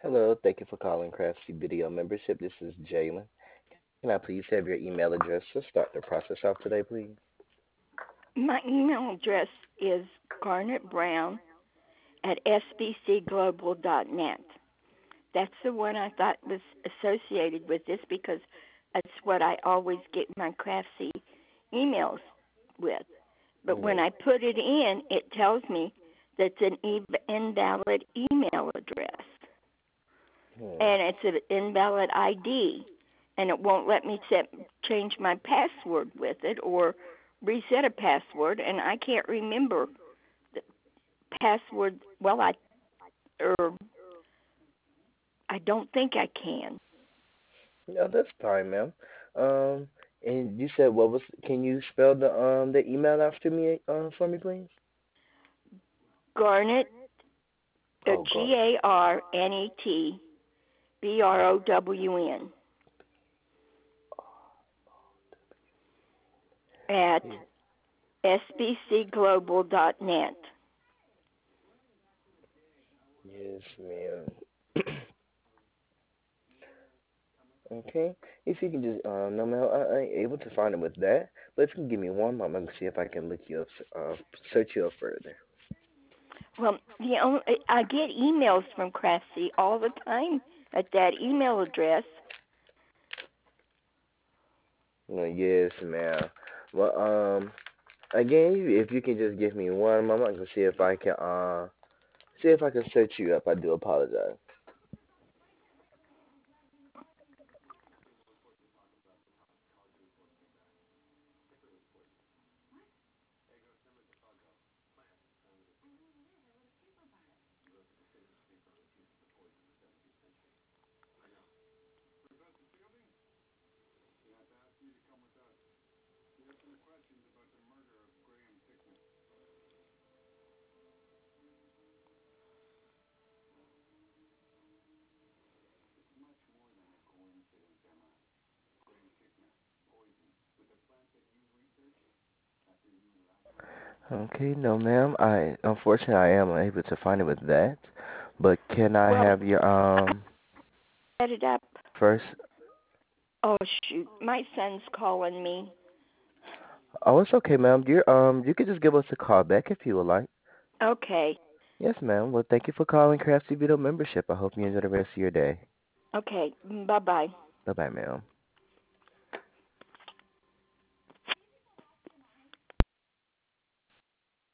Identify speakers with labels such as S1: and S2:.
S1: Hello, thank you for calling Craftsy Video Membership. This is Jalen. Can I please have your email address to start the process off today, please?
S2: My email address is garnetbrown at sbcglobal.net. That's the one I thought was associated with this because that's what I always get my Craftsy emails with. But when
S1: Yes.
S2: I put it in, it tells me that's an invalid email address.
S1: Hmm.
S2: And it's an invalid ID. And it won't let me change my password with it or reset a password. And I can't remember the password. Well, or I don't think I can.
S1: No, that's fine, ma'am. Um, and you said what was? Can you spell the email after me for me, please?
S2: Garnet,
S1: Oh,
S2: G
S1: God.
S2: A R N E T B R O W N at
S1: Yes,
S2: sbcglobal.net.
S1: yes, ma'am. Okay. If you can just no, ma'am, I ain't able to find it with that. But if you can give me one moment, I'm gonna see if I can look you up, search you up further.
S2: Well, I get emails from Craftsy all the time at that email address.
S1: No, yes, ma'am. Well, again, if you can just give me one moment, I can see if I can search you up. I do apologize. Okay, no, ma'am. I unfortunately I am unable to find it with that. But can I
S2: Well,
S1: have your
S2: I set it up.
S1: first?
S2: Oh shoot, my son's calling me.
S1: Oh, it's okay, ma'am. You could just give us a call back if you would like.
S2: Okay,
S1: Yes, ma'am. Well, thank you for calling Craftsy Video Membership. I hope you enjoy the rest of your day.
S2: okay, bye bye.
S1: Bye bye, ma'am.